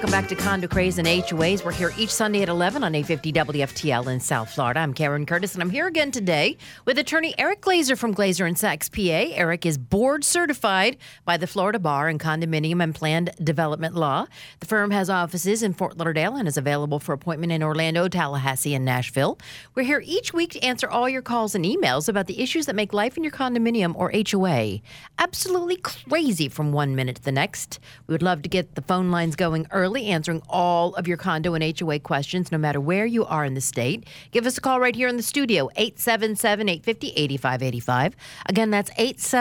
Welcome back to Condo Craze and HOAs. We're here each Sunday at 11 on 850 WFTL in South Florida. I'm Karen Curtis, and I'm here again today with attorney Eric Glazer from Glazer & Sachs, PA. Eric is board certified by the Florida Bar in Condominium and Planned Development Law. The firm has offices in Fort Lauderdale and is available for appointment in Orlando, Tallahassee, and Nashville. We're here each week to answer all your calls and emails about the issues that make life in your condominium or HOA absolutely crazy from one minute to the next. We would love to get the phone lines going early, answering all of your condo and HOA questions, no matter where you are in the state. Give us a call right here in the studio, 877-850-8585. Again, that's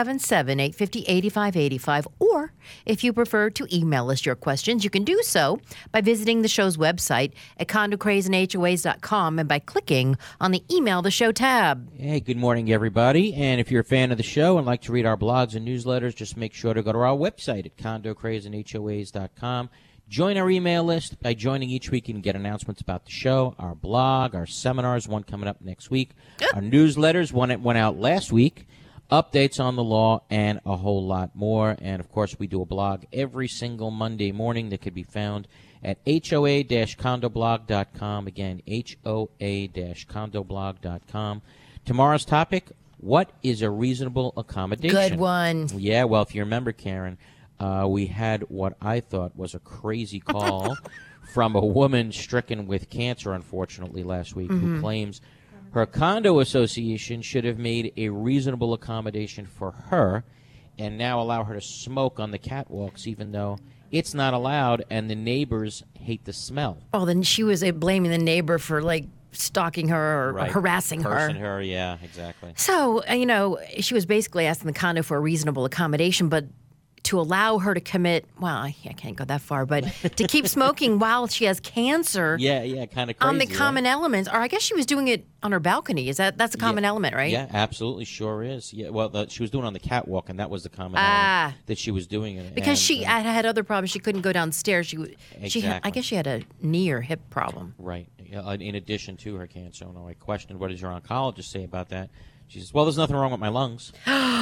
877-850-8585. Or if you prefer to email us your questions, you can do so by visiting the show's website at condocrazeandhoas.com and by clicking on the Email the Show tab. Hey, good morning, everybody. And if you're a fan of the show and like to read our blogs and newsletters, just make sure to go to our website at condocrazeandhoas.com. Join our email list. By joining each week, you can get announcements about the show, our blog, our seminars, one coming up next week, our newsletters, one that went out last week, updates on the law, and a whole lot more. And, of course, we do a blog every single Monday morning that could be found at hoa-condoblog.com. Again, hoa-condoblog.com. Tomorrow's topic, what is a reasonable accommodation? Good one. Yeah, well, if you remember, Karen, we had what I thought was a crazy call from a woman stricken with cancer, unfortunately, last week, who claims her condo association should have made a reasonable accommodation for her and now allow her to smoke on the catwalks, even though it's not allowed and the neighbors hate the smell. Oh, then she was blaming the neighbor for, stalking her or harassing her. Yeah, exactly. So, she was basically asking the condo for a reasonable accommodation, but to allow her to commit, well, I can't go that far, but to keep smoking while she has cancer. Yeah, kind of crazy. On the common elements, or I guess she was doing it on her balcony. That's a common element, right? Yeah, absolutely, sure is. Yeah, well, she was doing it on the catwalk, and that was the common element that she was doing it. Because she had other problems. She couldn't go downstairs. Exactly. I guess she had a knee or hip problem. Right. In addition to her cancer. I questioned, what does your oncologist say about that? She says, well, there's nothing wrong with my lungs.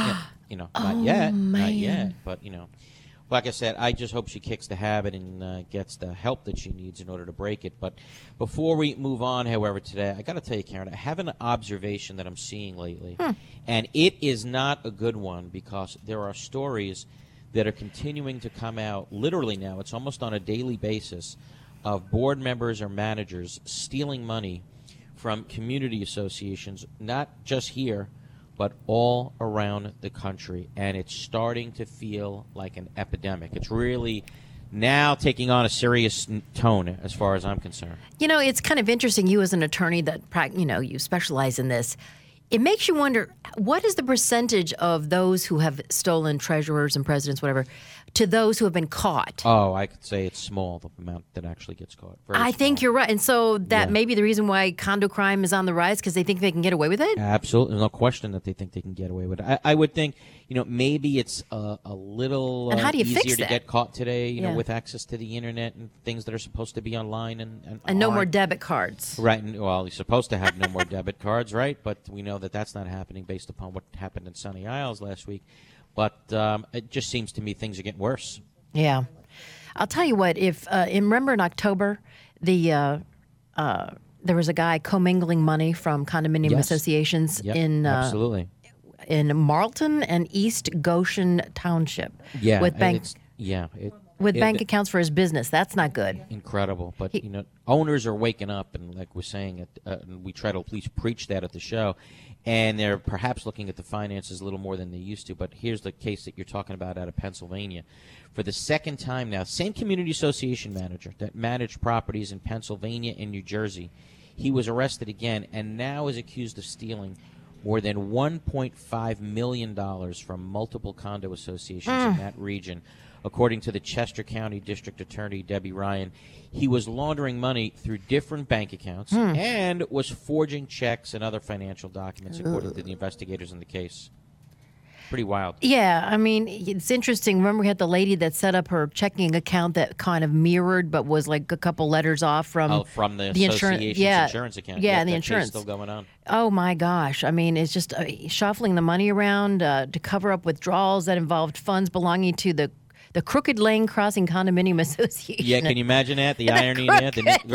Not yet. But, like I said, I just hope she kicks the habit and gets the help that she needs in order to break it. But before we move on, however, today, I got to tell you, Karen, I have an observation that I'm seeing lately. And it is not a good one because there are stories that are continuing to come out literally now. It's almost on a daily basis of board members or managers stealing money from community associations, not just here, but all around the country. And it's starting to feel like an epidemic. It's really now taking on a serious tone as far as I'm concerned. It's kind of interesting. You as an attorney that, you specialize in this. It makes you wonder, what is the percentage of those who have stolen treasurers and presidents, whatever, to those who have been caught? Oh, I could say it's small, the amount that actually gets caught. I think you're right. And so that may be the reason why condo crime is on the rise, because they think they can get away with it? Absolutely. No question that they think they can get away with it. I would think, maybe it's a little and how do you easier fix to that? get caught today, with access to the Internet and things that are supposed to be online. And no more debit cards. Right. Well, you're supposed to have no more debit cards, right? But we know that that's not happening based upon what happened in Sunny Isles last week. But it just seems to me things are getting worse. Yeah. I'll tell you what, remember in October, there was a guy commingling money from condominium associations absolutely. In Marlton and East Goshen Township. Yeah. With bank accounts for his business. That's not good. Incredible. But, owners are waking up, and like we're saying, and we try to at least preach that at the show, and they're perhaps looking at the finances a little more than they used to. But here's the case that you're talking about out of Pennsylvania. For the second time now, same community association manager that managed properties in Pennsylvania and New Jersey, he was arrested again and now is accused of stealing more than $1.5 million from multiple condo associations in that region. According to the Chester County District Attorney, Debbie Ryan, he was laundering money through different bank accounts and was forging checks and other financial documents, according to the investigators in the case. Pretty wild. Yeah, I mean, it's interesting. Remember, we had the lady that set up her checking account that kind of mirrored, but was like a couple letters off from the association's insurance account. Yeah, the insurance still going on. Oh my gosh! I mean, it's just shuffling the money around to cover up withdrawals that involved funds belonging to the the Crooked Lane Crossing Condominium Association. Yeah, can you imagine that? The irony there?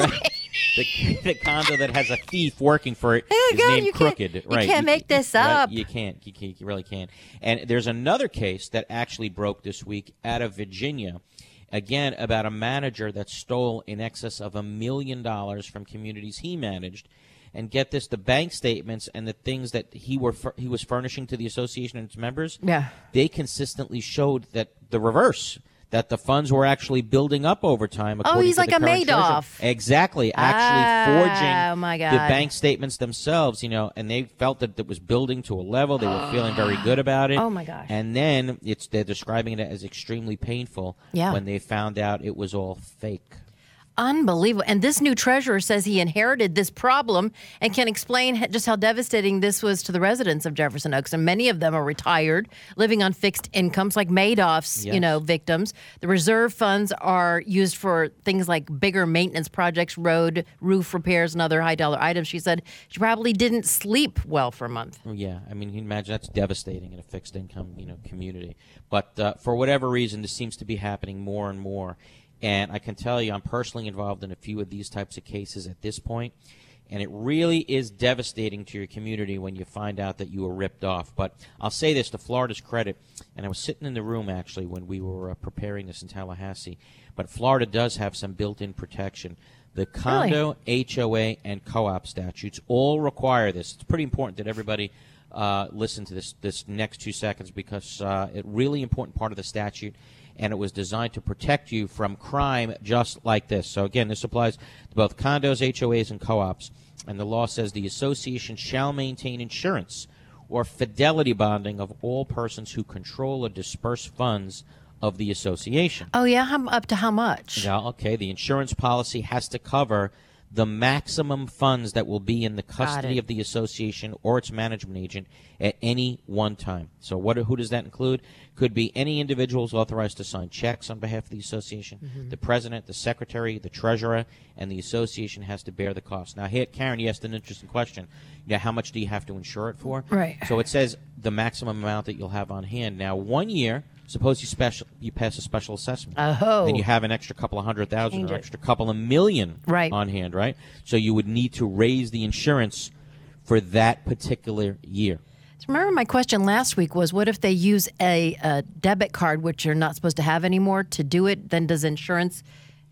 The condo that has a thief working for it is named Crooked. You can't make this up. Right? You can't. You really can't. And there's another case that actually broke this week out of Virginia. Again, about a manager that stole in excess of $1 million from communities he managed. And get this, the bank statements and the things that he was furnishing to the association and its members, they consistently showed that the reverse, that the funds were actually building up over time. He's like a Madoff. Exactly. Actually forging the God. bank statements themselves, and they felt that it was building to a level. They were feeling very good about it. Oh, my gosh. And then they're describing it as extremely painful when they found out it was all fake. Unbelievable. And this new treasurer says he inherited this problem and can explain just how devastating this was to the residents of Jefferson Oaks. And many of them are retired, living on fixed incomes like Madoff's, victims. The reserve funds are used for things like bigger maintenance projects, road, roof repairs, and other high-dollar items. She said she probably didn't sleep well for a month. Yeah. I mean, you can imagine that's devastating in a fixed income, community. But for whatever reason, this seems to be happening more and more. And I can tell you, I'm personally involved in a few of these types of cases at this point, and it really is devastating to your community when you find out that you were ripped off. But I'll say this to Florida's credit, and I was sitting in the room, actually, when we were preparing this in Tallahassee, but Florida does have some built-in protection. The condo, HOA, and co-op statutes all require this. It's pretty important that everybody listen to this next 2 seconds because it's a really important part of the statute, and it was designed to protect you from crime just like this. So, again, this applies to both condos, HOAs, and co-ops. And the law says the association shall maintain insurance or fidelity bonding of all persons who control or disperse funds of the association. Oh, yeah? Up to how much? Yeah, okay. The insurance policy has to cover the maximum funds that will be in the custody of the association or its management agent at any one time. So who does that include? Could be any individuals authorized to sign checks on behalf of the association, the president, the secretary, the treasurer, and the association has to bear the cost. Now, here, Karen, you asked an interesting question. How much do you have to insure it for? Right. So it says the maximum amount that you'll have on hand. Now, 1 year, suppose you pass a special assessment. Then you have an extra couple of $100,000 or extra couple of million on hand, right? So you would need to raise the insurance for that particular year. Remember my question last week was, what if they use a debit card, which you're not supposed to have anymore, to do it? Then does insurance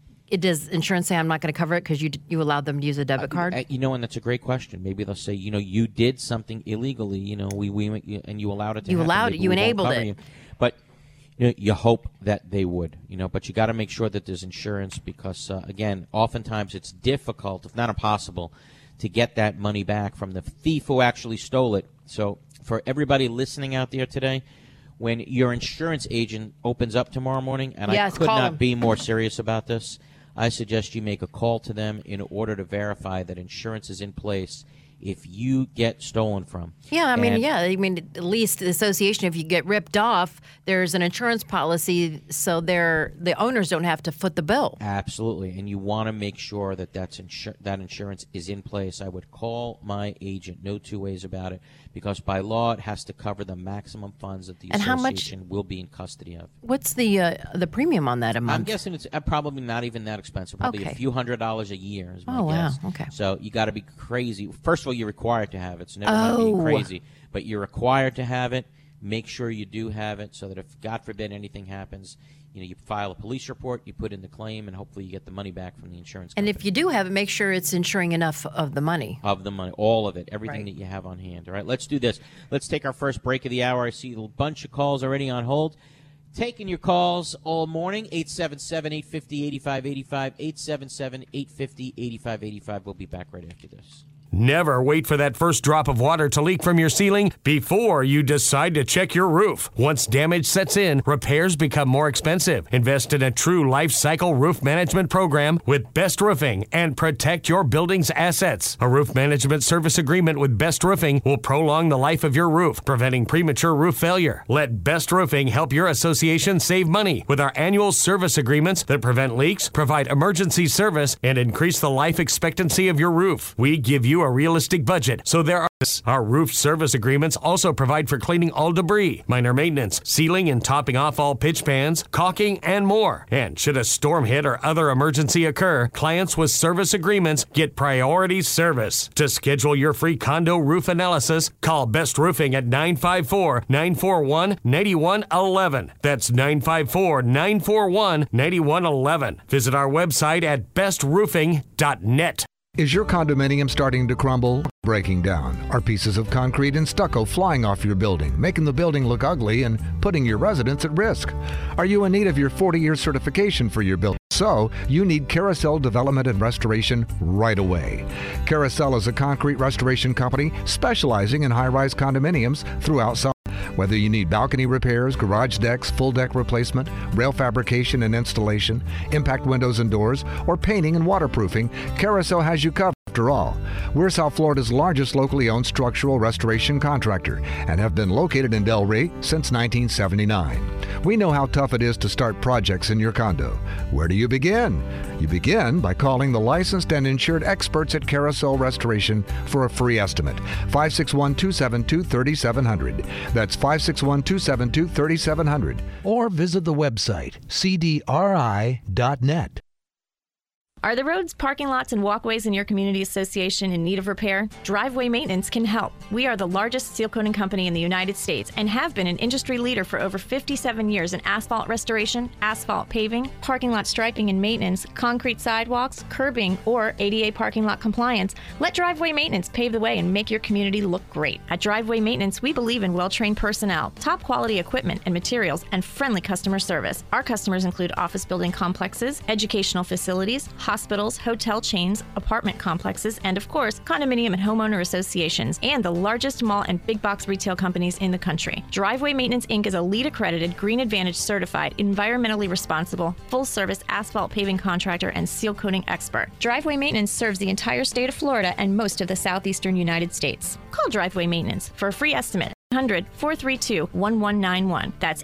say I'm not going to cover it because you allowed them to use a debit card? And that's a great question. Maybe they'll say, you did something illegally, and you allowed it to happen. You allowed it. You enabled it. But you hope that they would, but you got to make sure that there's insurance because, again, oftentimes it's difficult, if not impossible, to get that money back from the thief who actually stole it. So for everybody listening out there today, when your insurance agent opens up tomorrow morning, and I could not be more serious about this, I suggest you make a call to them in order to verify that insurance is in place if you get stolen from. I mean, at least the association, if you get ripped off, there's an insurance policy so the owners don't have to foot the bill. Absolutely, and you want to make sure that that insurance is in place. I would call my agent, no two ways about it, because by law it has to cover the maximum funds that the association will be in custody of. What's the premium on that a month? I'm guessing it's probably not even that expensive. Probably a few $100s a year is my guess. Wow, okay. So you got to be crazy. First of all, you're required to have it. So never mind being crazy, but you're required to have it. Make sure you do have it so that if, God forbid, anything happens, you file a police report, you put in the claim, and hopefully you get the money back from the insurance company. And if you do have it, make sure it's insuring enough of the money. All of it, everything that you have on hand. All right, let's do this. Let's take our first break of the hour. I see a bunch of calls already on hold. Taking your calls all morning, 877-850-8585, 877-850-8585. We'll be back right after this. Never wait for that first drop of water to leak from your ceiling before you decide to check your roof. Once damage sets in, repairs become more expensive. Invest in a true life cycle roof management program with Best Roofing and protect your building's assets. A roof management service agreement with Best Roofing will prolong the life of your roof, preventing premature roof failure. Let Best Roofing help your association save money with our annual service agreements that prevent leaks, provide emergency service, and increase the life expectancy of your roof. We give you you a realistic budget. So there are our roof service agreements also provide for cleaning all debris, minor maintenance, sealing and topping off all pitch pans, caulking, and more. And should a storm hit or other emergency occur, clients with service agreements get priority service. To schedule your free condo roof analysis, call Best Roofing at 954-941-9111. That's 954-941-9111. Visit our website at bestroofing.net. Is your condominium starting to crumble? Breaking down? Are pieces of concrete and stucco flying off your building, making the building look ugly and putting your residents at risk? Are you in need of your 40-year certification for your building? So, you need Carousel Development and Restoration right away. Carousel is a concrete restoration company specializing in high-rise condominiums throughout South. Whether you need balcony repairs, garage decks, full deck replacement, rail fabrication and installation, impact windows and doors, or painting and waterproofing, Carousel has you covered. After all, we're South Florida's largest locally owned structural restoration contractor and have been located in Delray since 1979. We know how tough it is to start projects in your condo. Where do you begin? You begin by calling the licensed and insured experts at Carousel Restoration for a free estimate. 561-272-3700. That's 561-272-3700. Or visit the website cdri.net. Are the roads, parking lots, and walkways in your community association in need of repair? Driveway Maintenance can help. We are the largest seal coating company in the United States and have been an industry leader for over 57 years in asphalt restoration, asphalt paving, parking lot striping and maintenance, concrete sidewalks, curbing, or ADA parking lot compliance. Let Driveway Maintenance pave the way and make your community look great. At Driveway Maintenance, we believe in well-trained personnel, top quality equipment and materials, and friendly customer service. Our customers include office building complexes, educational facilities, hospitals, hotel chains, apartment complexes, and of course, condominium and homeowner associations, and the largest mall and big box retail companies in the country. Driveway Maintenance Inc. is a LEED accredited, Green Advantage certified, environmentally responsible, full service asphalt paving contractor and seal coating expert. Driveway Maintenance serves the entire state of Florida and most of the southeastern United States. Call Driveway Maintenance for a free estimate. 800-432-1191. That's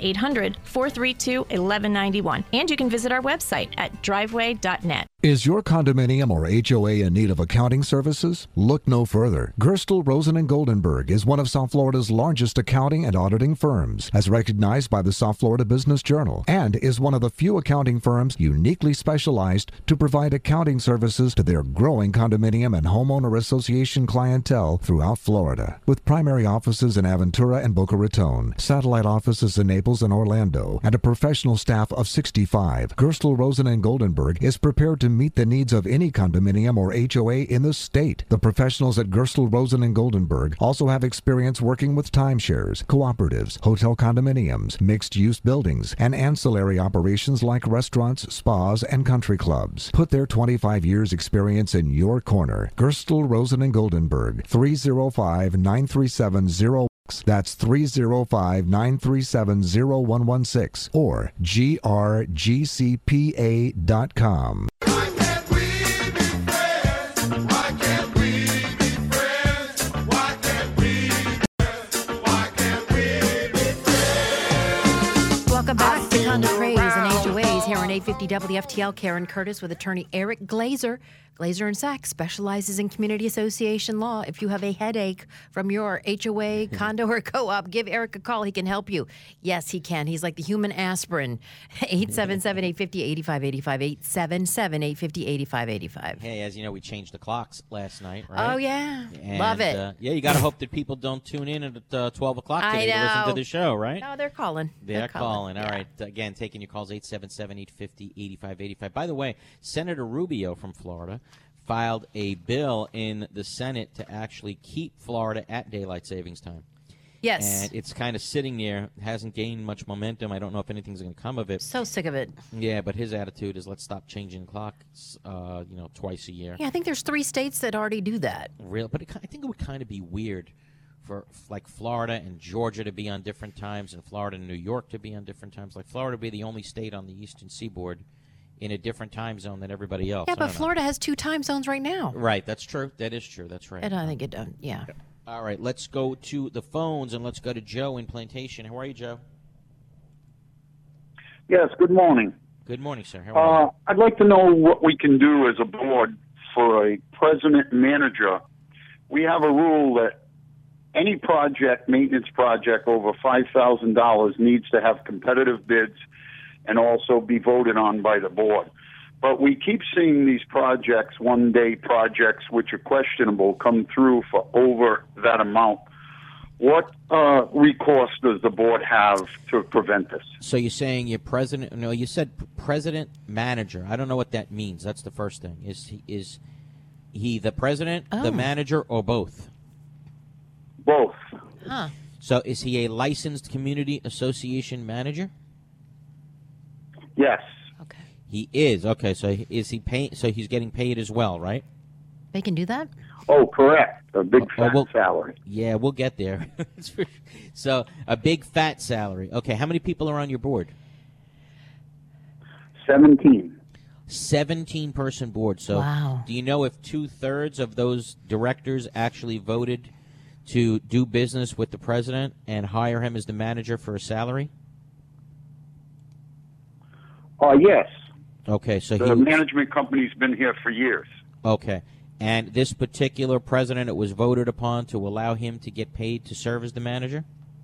800-432-1191. And you can visit our website at driveway.net. Is your condominium or HOA in need of accounting services? Look no further. Gerstel, Rosen & Goldenberg is one of South Florida's largest accounting and auditing firms, as recognized by the South Florida Business Journal, and is one of the few accounting firms uniquely specialized to provide accounting services to their growing condominium and homeowner association clientele throughout Florida. With primary offices in Aventura and Boca Raton, satellite offices in Naples and Orlando, and a professional staff of 65, Gerstel, Rosen & Goldenberg is prepared to meet the needs of any condominium or HOA in the state. The professionals at Gerstel, Rosen & Goldenberg also have experience working with timeshares, cooperatives, hotel condominiums, mixed-use buildings, and ancillary operations like restaurants, spas, and country clubs. Put their 25 years experience in your corner. Gerstel, Rosen & Goldenberg, 305-937-0116. That's 305-937-0116 or grgcpa.com. Welcome back to Condo Craze and HOAs here on 850 WFTL. Karen Curtis with attorney Eric Glazer. Glazer & Sachs specializes in community association law. If you have a headache from your HOA, condo, or co-op, give Eric a call. He can help you. Yes, he can. He's like the human aspirin. 877-850-8585. 877-850-8585. Hey, as you know, we changed the clocks last night, right? Oh, yeah. And, love it. Yeah, you got to hope that people don't tune in at 12 o'clock today to listen to the show, right? No, they're calling. They're calling. All right. Again, taking your calls, 877-850-8585. By the way, Senator Rubio from Florida filed a bill in the Senate to actually keep Florida at daylight savings time. Yes. And it's kind of sitting there, hasn't gained much momentum. I don't know if anything's going to come of it. So sick of it. Yeah, but his attitude is let's stop changing clocks, twice a year. Yeah, I think there's 3 states that already do that. Real, but I think it would kind of be weird for like Florida and Georgia to be on different times and Florida and New York to be on different times. Like Florida would be the only state on the eastern seaboard in a different time zone than everybody else. Yeah, but Florida has 2 time zones right now. Right, that's true. That is true. That's right. And I think it does, yeah. All right, let's go to the phones, and let's go to Joe in Plantation. How are you, Joe? Yes, good morning. Good morning, sir. How are you? I'd like to know what we can do as a board for a president and manager we have a rule that any project, maintenance project over $5,000 needs to have competitive bids and also be voted on by the board. But we keep seeing these projects, one-day projects, which are questionable, come through for over that amount. What recourse does the board have to prevent this? So you're saying your president? No, you said president manager. I don't know what that means. That's the first thing. Is he the president, the manager, or both? Both. Huh. So is he a licensed community association manager? Yes. Okay. He is. Okay, so is he paying? So he's getting paid as well, right? They can do that? Oh, correct. A big fat salary. Yeah, we'll get there. So a big fat salary. Okay, how many people are on your board? 17. 17-person board. So Wow. do you know if 2/3 of those directors actually voted to do business with the president and hire him as the manager for a salary? Yes. Okay, so The management company's been here for years. Okay. And this particular president, it was voted upon to allow him to get paid to serve as the manager?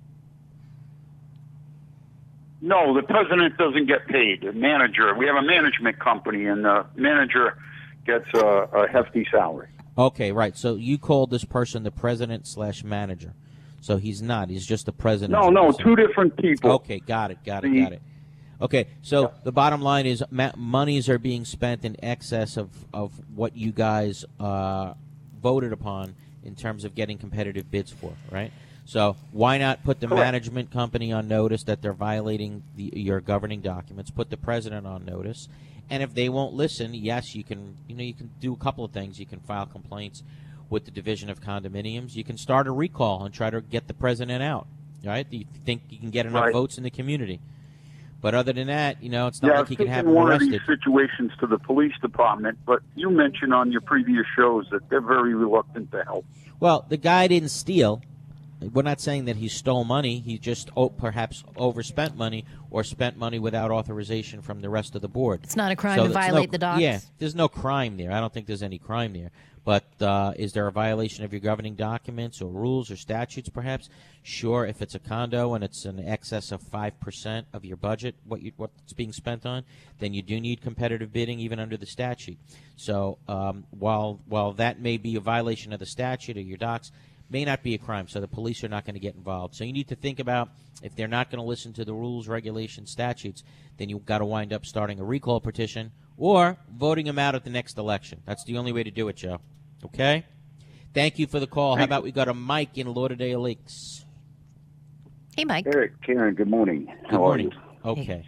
No, the president doesn't get paid. The manager, we have a management company, and the manager gets a hefty salary. Okay, right. So you called this person the president/manager. So he's not. He's just the president. No, two different people. Okay, got it. Okay, so the bottom line is monies are being spent in excess of what you guys voted upon in terms of getting competitive bids for, right? So why not put the management company on notice that they're violating your governing documents, put the president on notice, and if they won't listen, yes, you can do a couple of things. You can file complaints with the Division of Condominiums. You can start a recall and try to get the president out, right? Do you think you can get enough votes in the community? But other than that, it's not like he can have him one arrested. of these situations to the police department, but you mentioned on your previous shows that they're very reluctant to help. Well, the guy didn't steal. We're not saying that he stole money. He just perhaps overspent money or spent money without authorization from the rest of the board. It's not a crime to violate the docs? Yeah, there's no crime there. I don't think there's any crime there. But is there a violation of your governing documents or rules or statutes, perhaps? Sure, if it's a condo and it's in excess of 5% of your budget, what's being spent on, then you do need competitive bidding even under the statute. So while that may be a violation of the statute or your docs, may not be a crime, so the police are not going to get involved. So you need to think about, if they're not going to listen to the rules, regulations, statutes, then you've got to wind up starting a recall petition or voting them out at the next election. That's the only way to do it, Joe. Okay? Thank you for the call. How about we go to Mike in Lauderdale Lakes? Hey, Mike. Eric, Karen, good morning. How are you? Okay.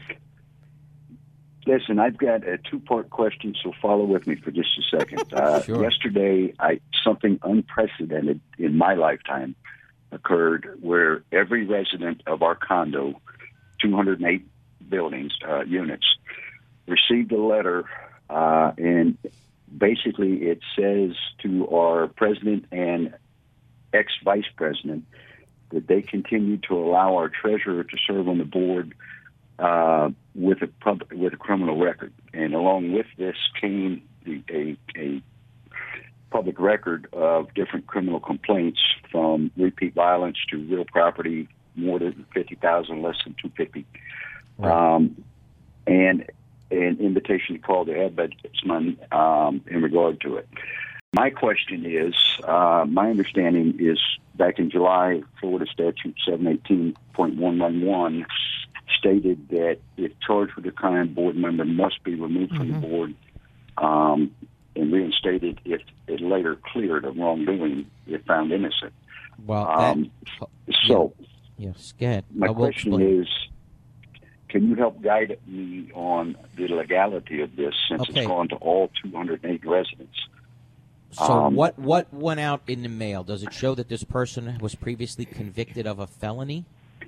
Listen, I've got a two-part question, so follow with me for just a second. Sure. Yesterday, something unprecedented in my lifetime occurred where every resident of our condo, 208 buildings, units, received a letter, and basically it says to our president and ex-vice president that they continue to allow our treasurer to serve on the board with a criminal record, and along with this came a public record of different criminal complaints, from repeat violence to real property, more than 50,000, less than 250, right. And an invitation to call the ombudsman in regard to it. My question is, my understanding is back in July, Florida Statute 718.111 stated that if charged with a crime, board member must be removed from the board and reinstated if it later cleared of wrongdoing if found innocent. Well, yes, go ahead. My question is, can you help guide me on the legality of this, since it's gone to all 208 residents? So what went out in the mail? Does it show that this person was previously convicted of a felony?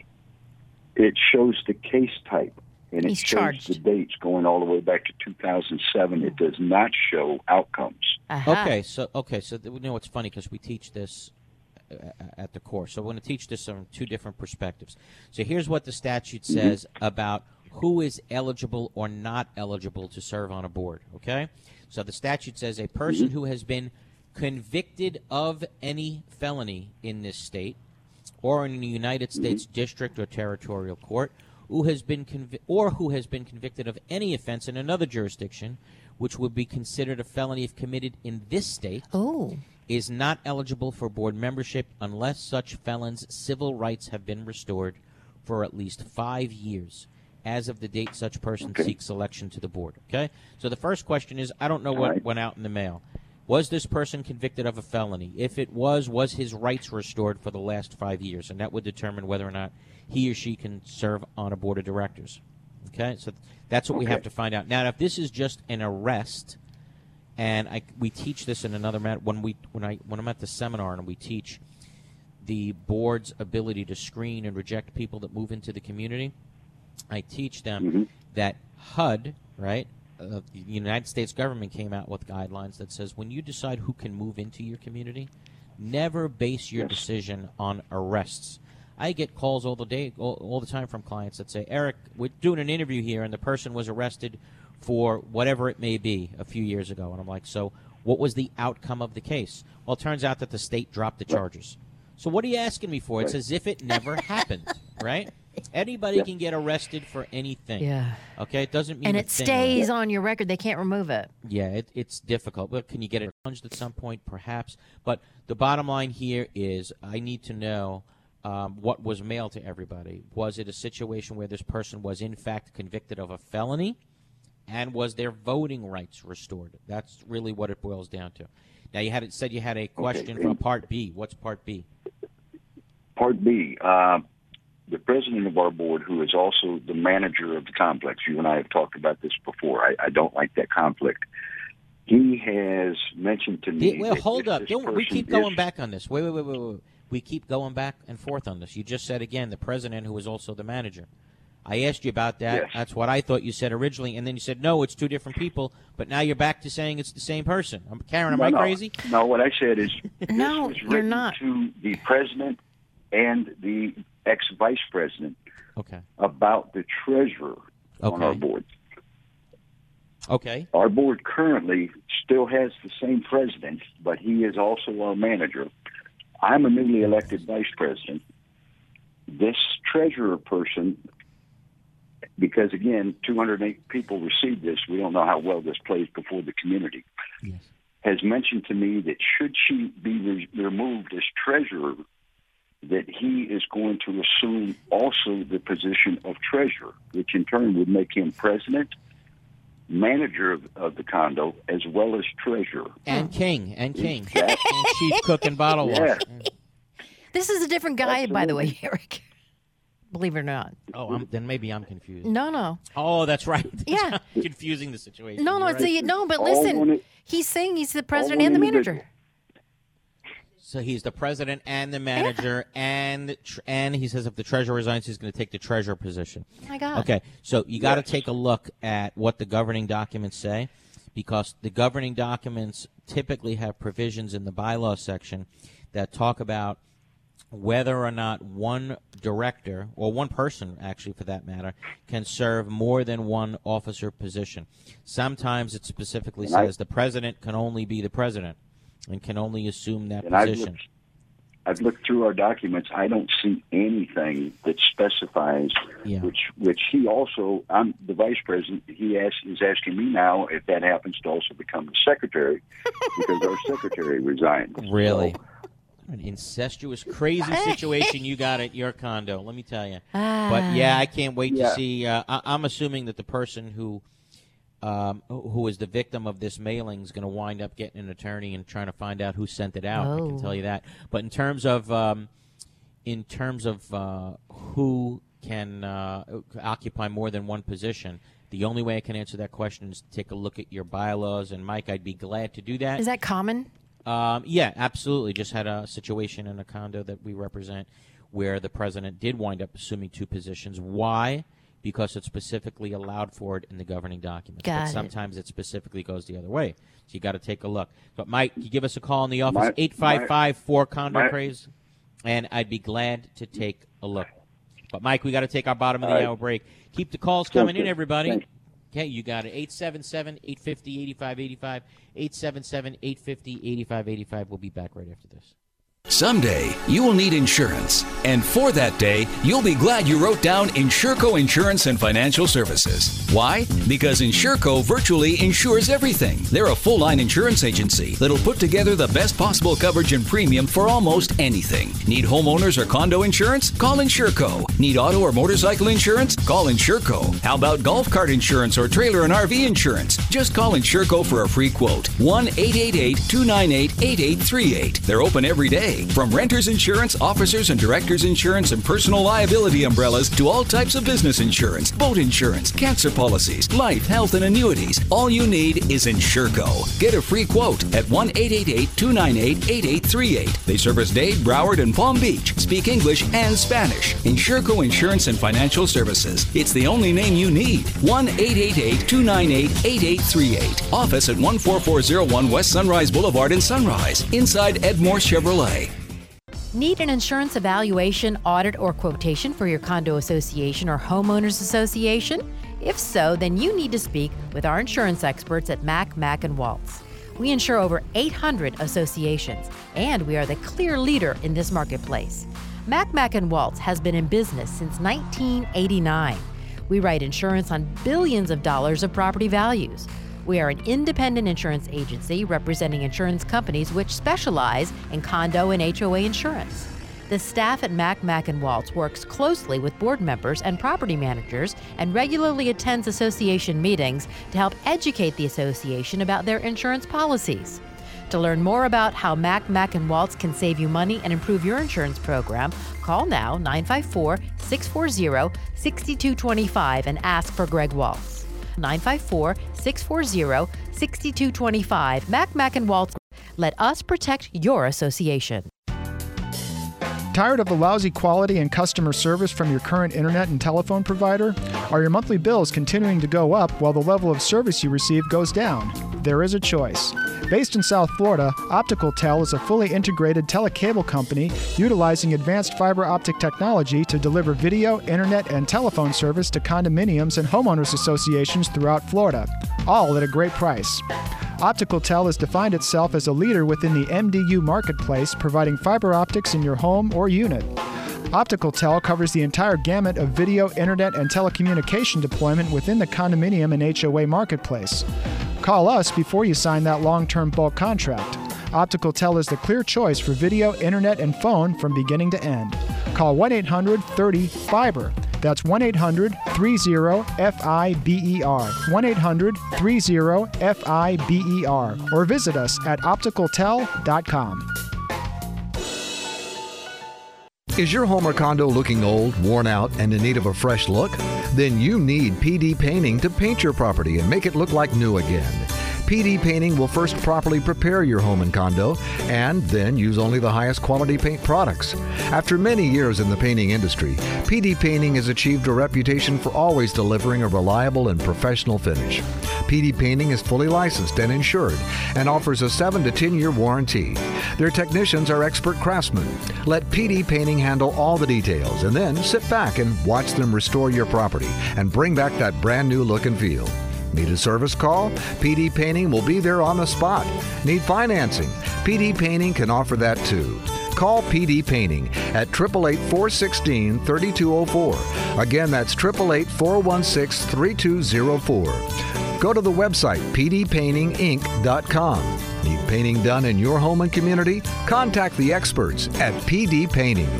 It shows the case type, and it He's shows charged. the dates going all the way back to 2007. It does not show outcomes. Okay, so it's funny because we teach this at the course. So we're going to teach this from two different perspectives. So here's what the statute says about who is eligible or not eligible to serve on a board, okay? So the statute says a person who has been convicted of any felony in this state or in the United States District or Territorial Court, who has been convicted of any offense in another jurisdiction, which would be considered a felony if committed in this state, is not eligible for board membership unless such felon's civil rights have been restored for at least 5 years as of the date such person seeks election to the board. Okay? So the first question is, I don't know what went out in the mail. Was this person convicted of a felony? If it was his rights restored for the last 5 years? And that would determine whether or not he or she can serve on a board of directors. Okay? So that's what we have to find out. Now, if this is just an arrest, and we teach this in another matter, when I'm at the seminar and we teach the board's ability to screen and reject people that move into the community, I teach them that HUD, right, the United States government came out with guidelines that says when you decide who can move into your community, never base your decision on arrests. I get calls all the time from clients that say, Eric, we're doing an interview here and the person was arrested for whatever it may be a few years ago. And I'm like, so what was the outcome of the case? Well, it turns out that the state dropped the charges. So what are you asking me for? It's as if it never happened, right? Anybody can get arrested for anything. Yeah. Okay? It doesn't mean and it stays on your record. They can't remove it. Yeah, it's difficult. But can you get it expunged at some point? Perhaps. But the bottom line here is I need to know what was mailed to everybody. Was it a situation where this person was, in fact, convicted of a felony? And was their voting rights restored? That's really what it boils down to. Now, you said you had a question from Part B. What's Part B? Part B, the president of our board, who is also the manager of the complex, you and I have talked about this before. I don't like that conflict. He has mentioned to me. Well, hold up. We keep going back on this. Wait. We keep going back and forth on this. You just said again the president who is also the manager. I asked you about that. Yes. That's what I thought you said originally, and then you said, no, it's two different people, but now you're back to saying it's the same person. Karen, am I crazy? No, what I said is no, this was you're written not. to the president and the ex-vice president about the treasurer on our board. Okay. Our board currently still has the same president, but he is also our manager. I'm a newly elected vice president. This treasurer person, because, again, 208 people received this, we don't know how well this plays before the community, has mentioned to me that should she be removed as treasurer, that he is going to assume also the position of treasurer, which in turn would make him president, manager of the condo, as well as treasurer. And king. And chief cook and bottle washer. This is a different guy, by the way, Eric. Believe it or not. Oh, then maybe I'm confused. No. Oh, that's right. Yeah. Confusing the situation. No, right. but listen. He's saying he's the president and the manager. So he's the president and the manager, and he says if the treasurer resigns, he's going to take the treasurer position. Oh, my God. Okay, so you got to take a look at what the governing documents say, because the governing documents typically have provisions in the bylaw section that talk about whether or not one director, or one person actually for that matter, can serve more than one officer position. Sometimes it specifically says the president can only be the president and can only assume that position. I've looked through our documents. I don't see anything that specifies, which he also, I'm the vice president, is asking me now if that happens to also become the secretary, because our secretary resigned. Really? So, an incestuous, crazy situation you got at your condo, let me tell you. But, I can't wait to see. I'm assuming that the person who is the victim of this mailing is going to wind up getting an attorney and trying to find out who sent it out. I can tell you that. But in terms of who can occupy more than one position, the only way I can answer that question is to take a look at your bylaws. And, Mike, I'd be glad to do that. Is that common? Yeah, absolutely. Just had a situation in a condo that we represent where the president did wind up assuming two positions. Why? Because it specifically allowed for it in the governing documents. But sometimes it specifically goes the other way. So you got to take a look. But, Mike, you give us a call in the office, 855-4-CONDO-CRAZE, and I'd be glad to take a look. But, Mike, we got to take our bottom of the hour break. Keep the calls coming in, everybody. Okay, you got it. 877-850-8585. 877-850-8585. We'll be back right after this. Someday, you will need insurance. And for that day, you'll be glad you wrote down Insurco Insurance and Financial Services. Why? Because Insurco virtually insures everything. They're a full-line insurance agency that'll put together the best possible coverage and premium for almost anything. Need homeowners or condo insurance? Call Insurco. Need auto or motorcycle insurance? Call Insurco. How about golf cart insurance or trailer and RV insurance? Just call Insurco for a free quote. 1-888-298-8838. They're open every day. From renter's insurance, officers and directors insurance, and personal liability umbrellas to all types of business insurance, boat insurance, cancer policies, life, health, and annuities. All you need is Insurco. Get a free quote at 1-888-298-8838. They service Dade, Broward, and Palm Beach. Speak English and Spanish. Insurco Insurance and Financial Services. It's the only name you need. 1-888-298-8838. Office at 14401 West Sunrise Boulevard in Sunrise. Inside Edmore Chevrolet. Need an insurance evaluation, audit, or quotation for your condo association or homeowners association? If so, then you need to speak with our insurance experts at Mack Waltz. We insure over 800 associations, and we are the clear leader in this marketplace. Mack Waltz has been in business since 1989. We write insurance on billions of dollars of property values. We are an independent insurance agency representing insurance companies which specialize in condo and HOA insurance. The staff at Mack Waltz works closely with board members and property managers and regularly attends association meetings to help educate the association about their insurance policies. To learn more about how Mack Waltz can save you money and improve your insurance program, call now 954-640-6225 and ask for Greg Waltz. 954-640-6225. Mack Waltz. Let us protect your association. Tired of the lousy quality and customer service from your current internet and telephone provider? Are your monthly bills continuing to go up while the level of service you receive goes down? There is a choice. Based in South Florida, OpticalTel is a fully integrated telecable company utilizing advanced fiber optic technology to deliver video, internet, and telephone service to condominiums and homeowners associations throughout Florida, all at a great price. OpticalTel has defined itself as a leader within the MDU marketplace, providing fiber optics in your home or unit. OpticalTel covers the entire gamut of video, internet, and telecommunication deployment within the condominium and HOA marketplace. Call us before you sign that long-term bulk contract. OpticalTel is the clear choice for video, internet, and phone from beginning to end. Call 1-800-30-FIBER. That's 1-800-30-FIBER. 1-800-30-FIBER. Or visit us at opticaltel.com. Is your home or condo looking old, worn out, and in need of a fresh look? Then you need PD Painting to paint your property and make it look like new again. PD Painting will first properly prepare your home and condo and then use only the highest quality paint products. After many years in the painting industry, PD Painting has achieved a reputation for always delivering a reliable and professional finish. PD Painting is fully licensed and insured and offers a 7 to 10-year warranty. Their technicians are expert craftsmen. Let PD Painting handle all the details and then sit back and watch them restore your property and bring back that brand new look and feel. Need a service call? PD Painting will be there on the spot. Need financing? PD Painting can offer that too. Call PD Painting at 888-416-3204. Again, that's 888-416-3204. Go to the website pdpaintinginc.com. Need painting done in your home and community? Contact the experts at PD Painting.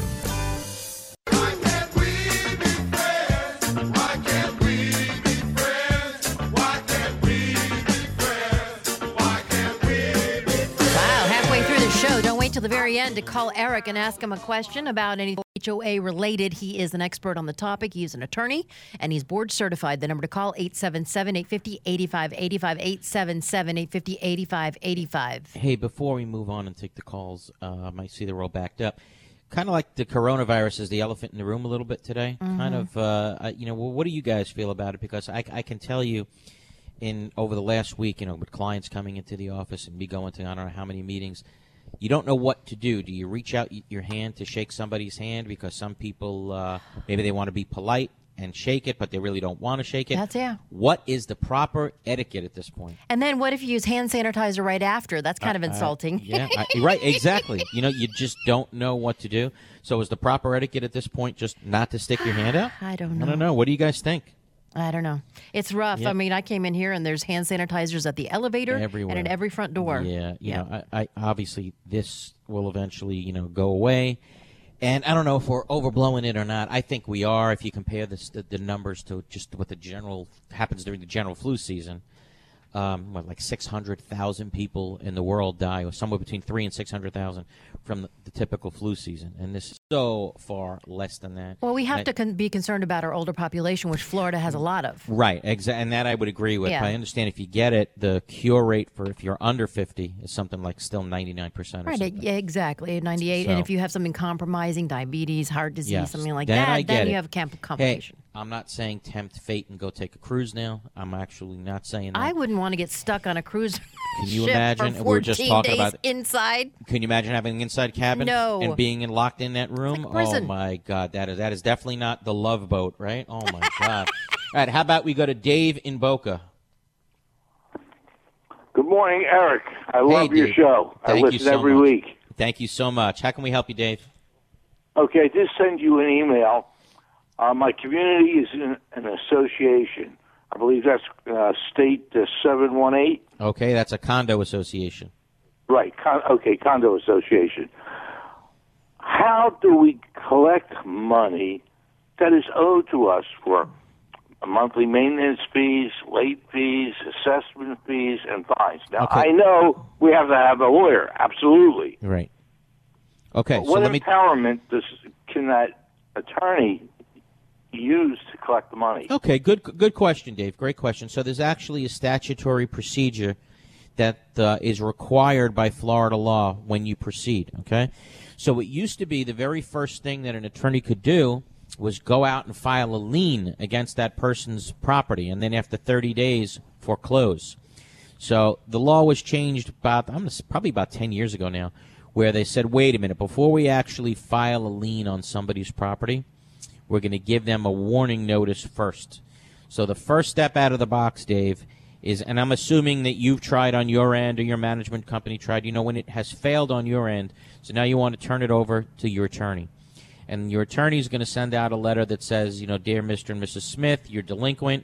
To the very end to call Eric and ask him a question about any HOA related. He is an expert on the topic. He's an attorney and he's board certified. The number to call 877-850-8585, 877-850-8585. Hey, before we move on and take the calls, I see they're all backed up. Kind of like the coronavirus is the elephant in the room a little bit today. Mm-hmm. Kind of, what do you guys feel about it? Because I can tell you over the last week, with clients coming into the office and me going to I don't know how many meetings, you don't know what to do. Do you reach out your hand to shake somebody's hand because some people maybe they want to be polite and shake it, but they really don't want to shake it. Yeah. What is the proper etiquette at this point? And then what if you use hand sanitizer right after? That's kind of insulting. Right, exactly. You just don't know what to do. So is the proper etiquette at this point just not to stick your hand out? I don't know. I don't know. What do you guys think? I don't know. It's rough. Yep. I mean, I came in here and there's hand sanitizers at the elevator Everywhere. and at every front door. Yeah, you know, I obviously this will eventually, go away. And I don't know if we're overblowing it or not. I think we are if you compare the numbers to just what the general happens during the general flu season. Like 600,000 people in the world die, or somewhere between 300,000 and 600,000 from the typical flu season, and this is so far less than that. Well, we have to be concerned about our older population, which Florida has a lot of. Right, and that I would agree with. Yeah. But I understand if you get it, the cure rate for if you're under 50 is something like still 99%. Or right, something. yeah, exactly, 98. So, and if you have something compromising, diabetes, heart disease, yes, something like then that, then you have a complication. Hey, I'm not saying tempt fate and go take a cruise now. I'm actually not saying that. I wouldn't want to get stuck on a cruise Can you ship imagine? for 14 We were just talking days about inside. Can you imagine having an inside cabin No. and being locked in that room? Like prison. Oh my God, that is definitely not the Love Boat, right? Oh my God! All right, how about we go to Dave in Boca? Good morning, Eric. I love your Dave. show. Thank I you listen so every much. week. Thank you so much. How can we help you, Dave? Okay, I just send you an email. My community is in an association. I believe that's State 718. Okay, that's a condo association. Right. Condo association. How do we collect money that is owed to us for monthly maintenance fees, late fees, assessment fees, and fines? Now, Okay. I know we have to have a lawyer, absolutely. Right. Okay, But so what let me. empowerment can that attorney use to collect the money? Okay, good question, Dave. Great question. So there's actually a statutory procedure that is required by Florida law when you proceed, okay? So it used to be the very first thing that an attorney could do was go out and file a lien against that person's property, and then after 30 days, foreclose. So the law was changed probably about 10 years ago now, where they said, wait a minute, before we actually file a lien on somebody's property, we're going to give them a warning notice first. So the first step out of the box, Dave, is, and I'm assuming that you've tried on your end or your management company tried, when it has failed on your end, so now you want to turn it over to your attorney. And your attorney is going to send out a letter that says, dear Mr. and Mrs. Smith, you're delinquent.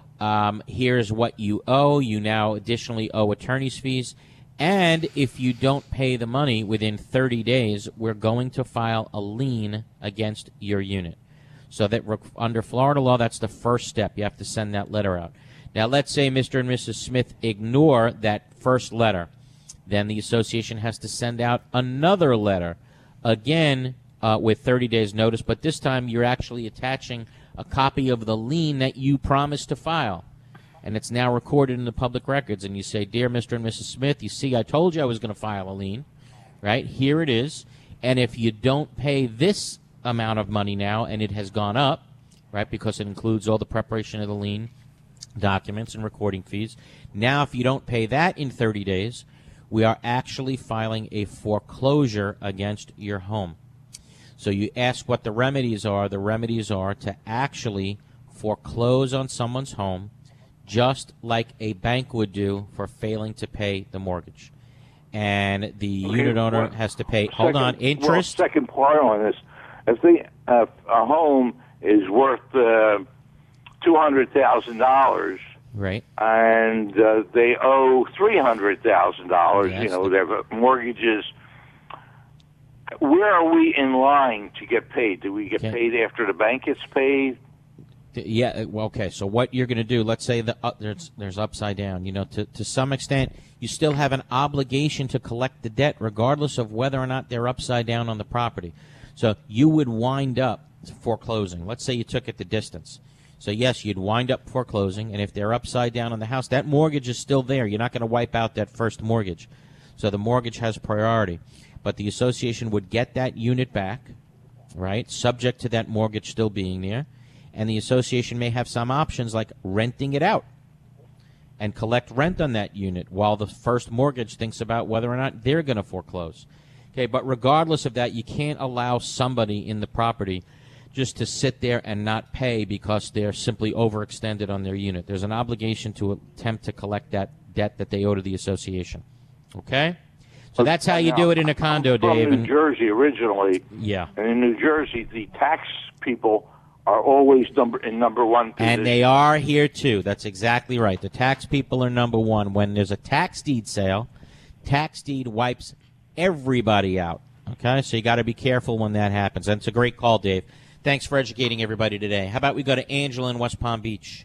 Here's what you owe. You now additionally owe attorney's fees. And if you don't pay the money within 30 days, we're going to file a lien against your unit. So that under Florida law, that's the first step. You have to send that letter out. Now, let's say Mr. and Mrs. Smith ignore that first letter. Then the association has to send out another letter, again with 30 days' notice, but this time you're actually attaching a copy of the lien that you promised to file. And it's now recorded in the public records. And you say, dear Mr. and Mrs. Smith, you see, I told you I was going to file a lien, right? Here it is. And if you don't pay this amount of money now, and it has gone up, right, because it includes all the preparation of the lien, documents and recording fees. Now, if you don't pay that in 30 days, we are actually filing a foreclosure against your home. So you ask what the remedies are. The remedies are to actually foreclose on someone's home, just like a bank would do for failing to pay the mortgage. And the unit owner has to pay, interest. Second part on this. If a home is worth $200,000, right, and they owe $300,000, Yes. Their mortgages. Where are we in line to get paid? Do we get paid after the bank gets paid? Yeah, well, okay. So what you're going to do, let's say there's upside down. To some extent, you still have an obligation to collect the debt regardless of whether or not they're upside down on the property. So you would wind up foreclosing. Let's say you took it the distance. So, yes, you'd wind up foreclosing, and if they're upside down on the house, that mortgage is still there. You're not going to wipe out that first mortgage. So the mortgage has priority. But the association would get that unit back, right, subject to that mortgage still being there. And the association may have some options like renting it out and collect rent on that unit while the first mortgage thinks about whether or not they're going to foreclose. Okay, but regardless of that, you can't allow somebody in the property just to sit there and not pay because they're simply overextended on their unit. There's an obligation to attempt to collect that debt that they owe to the association. Okay? So that's how you do it in a condo, Dave. I'm from New Jersey originally. Yeah. And in New Jersey, the tax people are always number one position. And they are here, too. That's exactly right. The tax people are number one. When there's a tax deed sale, tax deed wipes everybody out. Okay? So you got to be careful when that happens. And it's a great call, Dave. Thanks for educating everybody today. How about we go to Angela in West Palm Beach?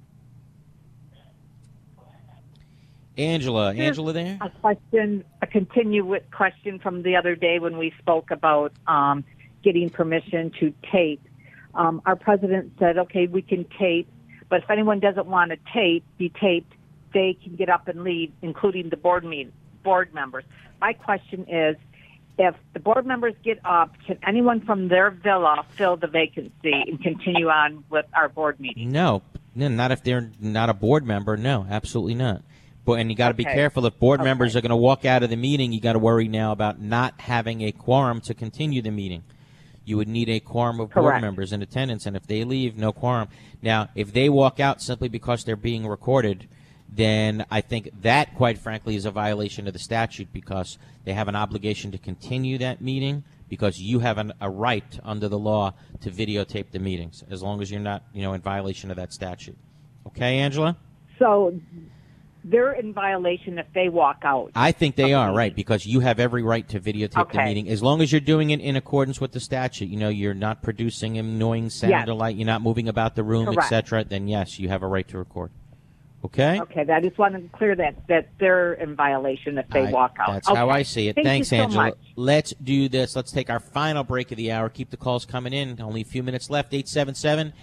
Angela there? A continued question from the other day when we spoke about getting permission to tape. Our president said, okay, we can tape, but if anyone doesn't want to be taped, they can get up and leave, including the board members. My question is, if the board members get up, can anyone from their villa fill the vacancy and continue on with our board meeting? No, not if they're not a board member. No, absolutely not. And you got to be careful. If board members are going to walk out of the meeting, you got to worry now about not having a quorum to continue the meeting. You would need a quorum of board members in attendance, and if they leave, no quorum. Now, if they walk out simply because they're being recorded, then I think that, quite frankly, is a violation of the statute because they have an obligation to continue that meeting because you have a right under the law to videotape the meetings as long as you're not, in violation of that statute. Okay, Angela? So they're in violation if they walk out. I think they are, right, because you have every right to videotape the meeting as long as you're doing it in accordance with the statute. You're not producing annoying sound or light, you're not moving about the room, etc. Then, yes, you have a right to record. Okay? Okay, I just wanted to clear that they're in violation if they walk out. That's how I see it. Thanks, Angela. So much. Let's do this. Let's take our final break of the hour. Keep the calls coming in. Only a few minutes left. 877-850-8585,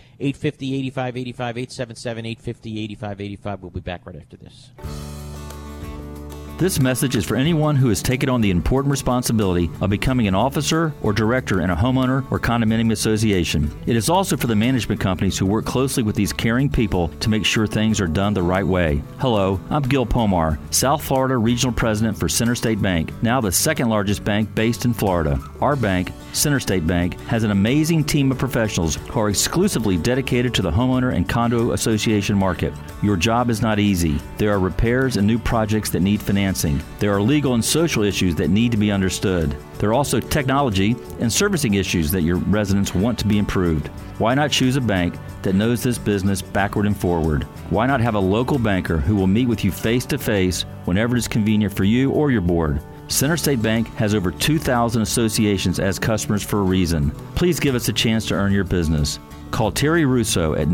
877-850-8585. We'll be back right after this. This message is for anyone who has taken on the important responsibility of becoming an officer or director in a homeowner or condominium association. It is also for the management companies who work closely with these caring people to make sure things are done the right way. Hello, I'm Gil Pomar, South Florida Regional President for CenterState Bank, now the second largest bank based in Florida. Our bank, CenterState Bank, has an amazing team of professionals who are exclusively dedicated to the homeowner and condo association market. Your job is not easy. There are repairs and new projects that need financing. There are legal and social issues that need to be understood. There are also technology and servicing issues that your residents want to be improved. Why not choose a bank that knows this business backward and forward? Why not have a local banker who will meet with you face-to-face whenever it is convenient for you or your board? CenterState Bank has over 2,000 associations as customers for a reason. Please give us a chance to earn your business. Call Terry Russo at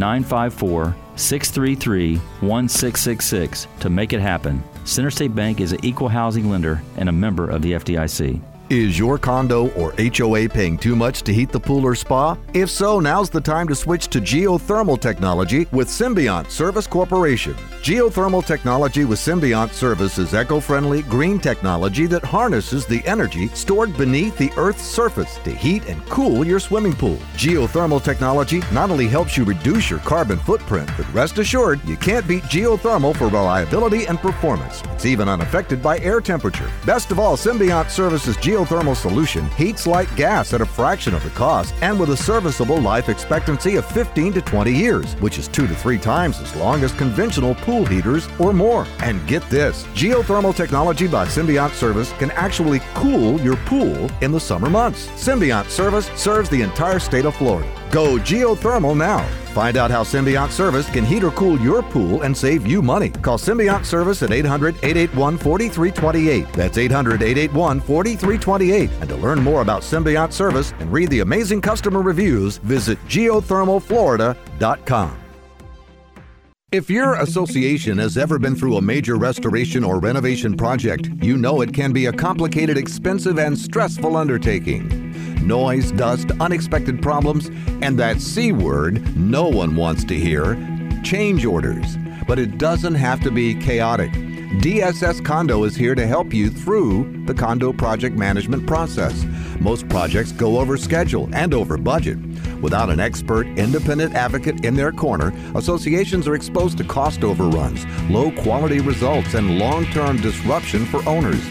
954-633-1666 to make it happen. CenterState Bank is an equal housing lender and a member of the FDIC. Is your condo or HOA paying too much to heat the pool or spa? If so, now's the time to switch to geothermal technology with Symbiont Service Corporation. Geothermal technology with Symbiont Service is eco-friendly, green technology that harnesses the energy stored beneath the Earth's surface to heat and cool your swimming pool. Geothermal technology not only helps you reduce your carbon footprint, but rest assured, you can't beat geothermal for reliability and performance. It's even unaffected by air temperature. Best of all, Symbiont Service's geothermal solution heats like gas at a fraction of the cost and with a serviceable life expectancy of 15 to 20 years, which is 2 to 3 times as long as conventional pool heaters or more. And get this, geothermal technology by Symbiont Service can actually cool your pool in the summer months. Symbiont Service serves the entire state of Florida. Go geothermal now. Find out how Symbiont Service can heat or cool your pool and save you money. Call Symbiont Service at 800-881-4328. That's 800-881-4328. And to learn more about Symbiont Service and read the amazing customer reviews, visit geothermalflorida.com. If your association has ever been through a major restoration or renovation project, you know it can be a complicated, expensive, and stressful undertaking. Noise, dust, unexpected problems, and that C word no one wants to hear, change orders. But it doesn't have to be chaotic. DSS Condo is here to help you through the condo project management process. Most projects go over schedule and over budget. Without an expert, independent advocate in their corner, associations are exposed to cost overruns, low quality results, and long-term disruption for owners.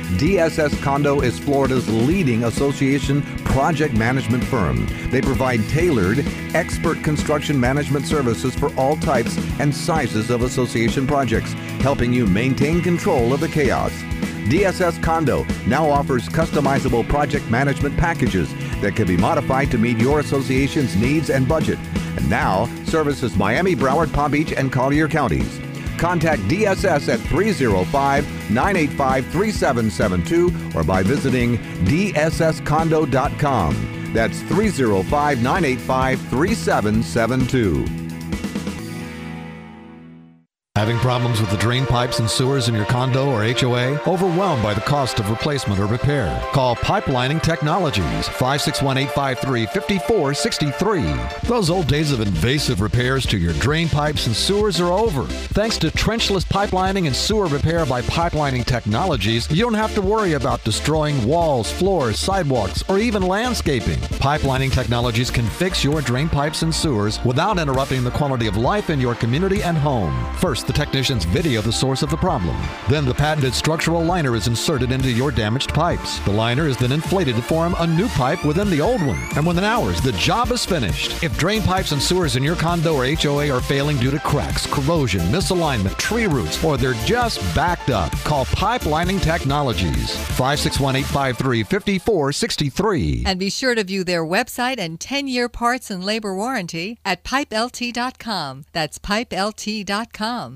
DSS Condo is Florida's leading association project management firm. They provide tailored, expert construction management services for all types and sizes of association projects, helping you maintain control of the chaos. DSS Condo now offers customizable project management packages that can be modified to meet your association's needs and budget. And now services Miami, Broward, Palm Beach, and Collier counties. Contact DSS at 305-985-3772 or by visiting dsscondo.com. That's 305-985-3772. Having problems with the drain pipes and sewers in your condo or HOA? Overwhelmed by the cost of replacement or repair? Call Pipelining Technologies, 561-853-5463. Those old days of invasive repairs to your drain pipes and sewers are over. Thanks to trenchless pipelining and sewer repair by Pipelining Technologies, you don't have to worry about destroying walls, floors, sidewalks, or even landscaping. Pipelining Technologies can fix your drain pipes and sewers without interrupting the quality of life in your community and home. First, the technicians video the source of the problem. Then the patented structural liner is inserted into your damaged pipes. The liner is then inflated to form a new pipe within the old one. And within hours, the job is finished. If drain pipes and sewers in your condo or HOA are failing due to cracks, corrosion, misalignment, tree roots, or they're just backed up, call Pipelining Technologies, 561-853-5463. And be sure to view their website and 10-year parts and labor warranty at pipelt.com. That's pipelt.com.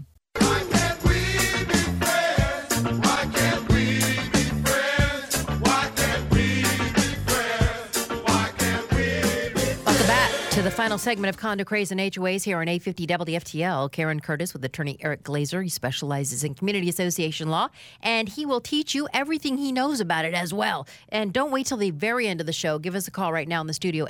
To the final segment of Condo Craze and HOAs here on 850 WFTL. Karen Curtis with attorney Eric Glazer. He specializes in community association law, and he will teach you everything he knows about it as well. And don't wait till the very end of the show. Give us a call right now in the studio,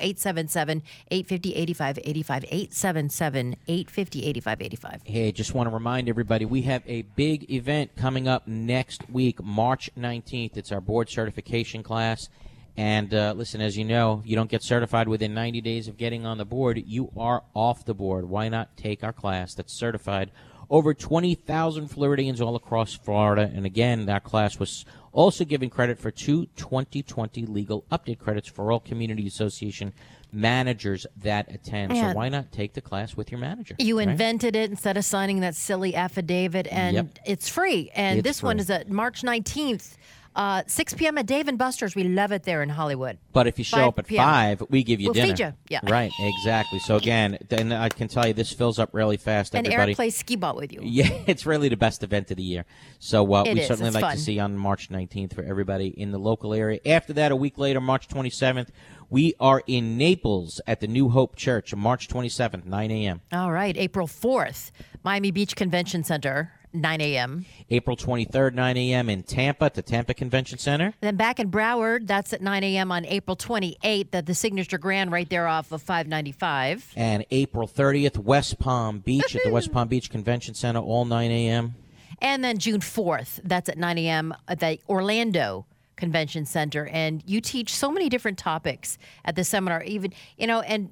877-850-8585, 877-850-8585. Hey, just want to remind everybody, we have a big event coming up next week, March 19th. It's our board certification class. And listen, as you know, you don't get certified within 90 days of getting on the board, you are off the board. Why not take our class that's certified? Over 20,000 Floridians all across Florida. And again, that class was also given credit for 2 2020 legal update credits for all community association managers that attend. Yeah. So why not take the class with your manager? You right? invented it instead of signing that silly affidavit, and it's free. And It's this one free. is at March 19th. 6 p.m. at Dave & Buster's. We love it there in Hollywood. But if you show up at 5, we give you We'll dinner. feed you. Yeah. Right, exactly. So again, then I can tell you this fills up really fast, And everybody. Eric plays skee ball with you. Yeah, it's really the best event of the year. So It we is. certainly It's like fun. to see on March 19th for everybody in the local area. After that, a week later, March 27th, we are in Naples at the New Hope Church, March 27th, 9 a.m. All right. April 4th, Miami Beach Convention Center, 9 a.m. April 23rd, 9 a.m. in Tampa at the Tampa Convention Center. Then back in Broward, that's at 9 a.m. on April 28th at the Signature Grand right there off of 595. And April 30th, West Palm Beach at the West Palm Beach Convention Center, all 9 a.m. And then June 4th, that's at 9 a.m. at the Orlando Convention Center. And you teach so many different topics at the seminar, even, and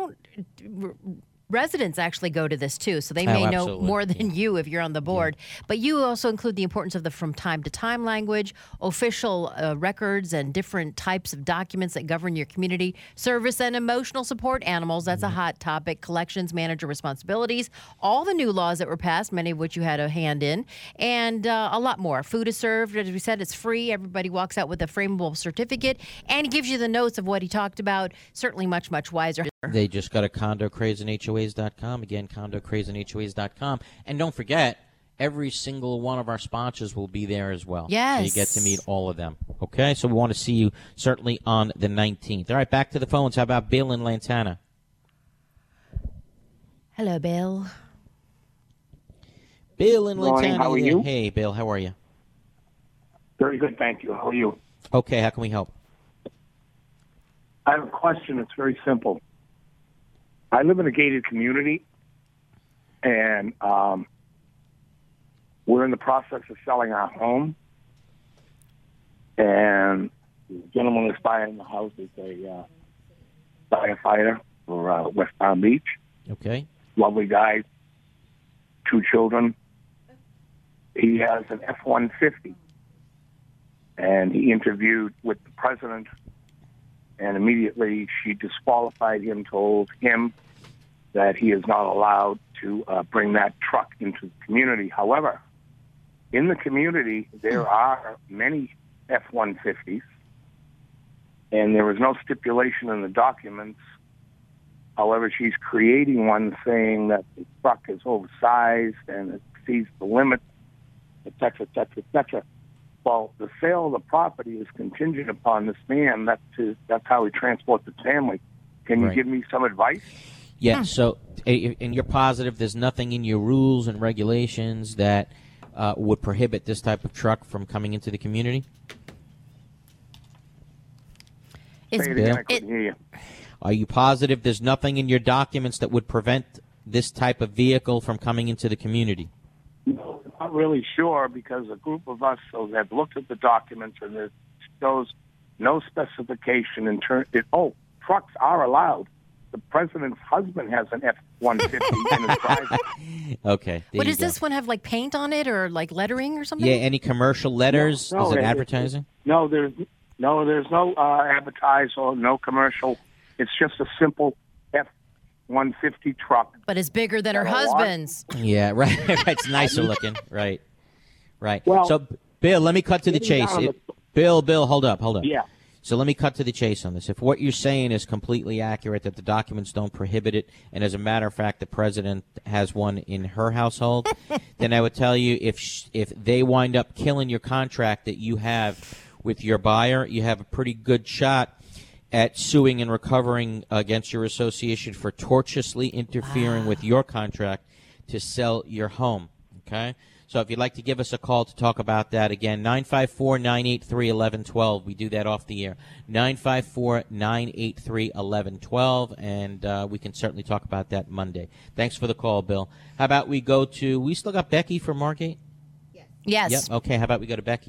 residents actually go to this too, so they may know absolutely. more than you if you're on the board. But you also include the importance of the from time to time language, official records, and different types of documents that govern your community service and emotional support animals. That's a hot topic. Collections manager responsibilities, all the new laws that were passed, many of which you had a hand in, and a lot more. Food is served. As we said, it's free. Everybody walks out with a frameable certificate, and he gives you the notes of what he talked about. Certainly much, much wiser. They just go to CondoCrazeandHOAs.com. Again, CondoCrazeandHOAs.com. And don't forget, every single one of our sponsors will be there as well. Yes. So you get to meet all of them. Okay? So we want to see you certainly on the 19th. All right, back to the phones. How about Bill in Lantana? Hello, Bill. Bill in Morning, Lantana. how are you? Hey, Bill. How are you? Very good, thank you. How are you? Okay, how can we help? I have a question. It's very simple. I live in a gated community, and we're in the process of selling our home. And the gentleman that's buying the house is a firefighter for West Palm Beach. Okay. Lovely guy, 2 children. He has an F-150. and he interviewed with the president, and immediately she disqualified him, told him that he is not allowed to bring that truck into the community. However, in the community, there are many F-150s, and there was no stipulation in the documents. However, she's creating one saying that the truck is oversized and it exceeds the limit, et cetera, et cetera, et cetera. Well, the sale of the property is contingent upon this man. That's how he transports the family. Can you give me some advice? Yeah, so, and you're positive there's nothing in your rules and regulations that would prohibit this type of truck from coming into the community? Say it again, I couldn't hear you. Are you positive there's nothing in your documents that would prevent this type of vehicle from coming into the community? No, I'm not really sure, because a group of us have looked at the documents, and it shows no specification in terms. Trucks are allowed. The president's husband has an F-150 in his driveway. Okay. What does this one have, like paint on it or like lettering or something? Yeah, any commercial letters? No, Is it advertising? There's no advertise or no commercial. It's just a simple F-150 truck. But it's bigger than her husband's. Yeah, right. It's nicer looking. Right. Well, so, Bill, let me cut to the chase. Bill, hold up. Yeah. So let me cut to the chase on this. If what you're saying is completely accurate, that the documents don't prohibit it, and as a matter of fact, the president has one in her household, then I would tell you if they wind up killing your contract that you have with your buyer, you have a pretty good shot at suing and recovering against your association for tortiously interfering with your contract to sell your home. Okay? So if you'd like to give us a call to talk about that, again, 954-983-1112. We do that off the air. 954-983-1112, and we can certainly talk about that Monday. Thanks for the call, Bill. How about we go to, we still got Becky from Margate? Yes. Yep. Okay, how about we go to Becky?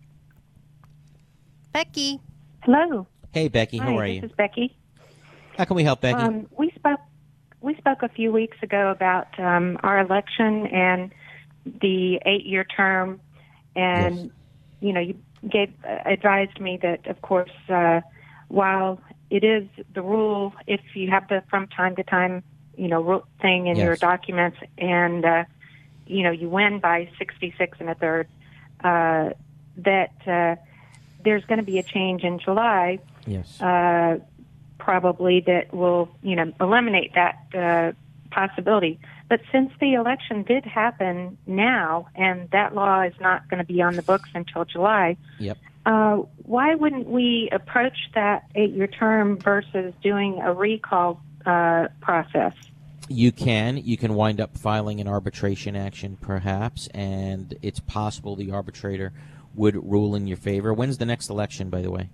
Becky. Hello. Hey, Becky, how are you? This is Becky. How can we help, Becky? We spoke a few weeks ago about our election and the 8-year term, and you advised me that, of course, while it is the rule, if you have the from time to time thing in your documents, and you win by 66 1/3, that there's going to be a change in July. Yes. Probably that will, eliminate that possibility. But since the election did happen now, and that law is not going to be on the books until July, why wouldn't we approach that 8-year term versus doing a recall process? You can wind up filing an arbitration action, perhaps, and it's possible the arbitrator would rule in your favor. When's the next election, by the way?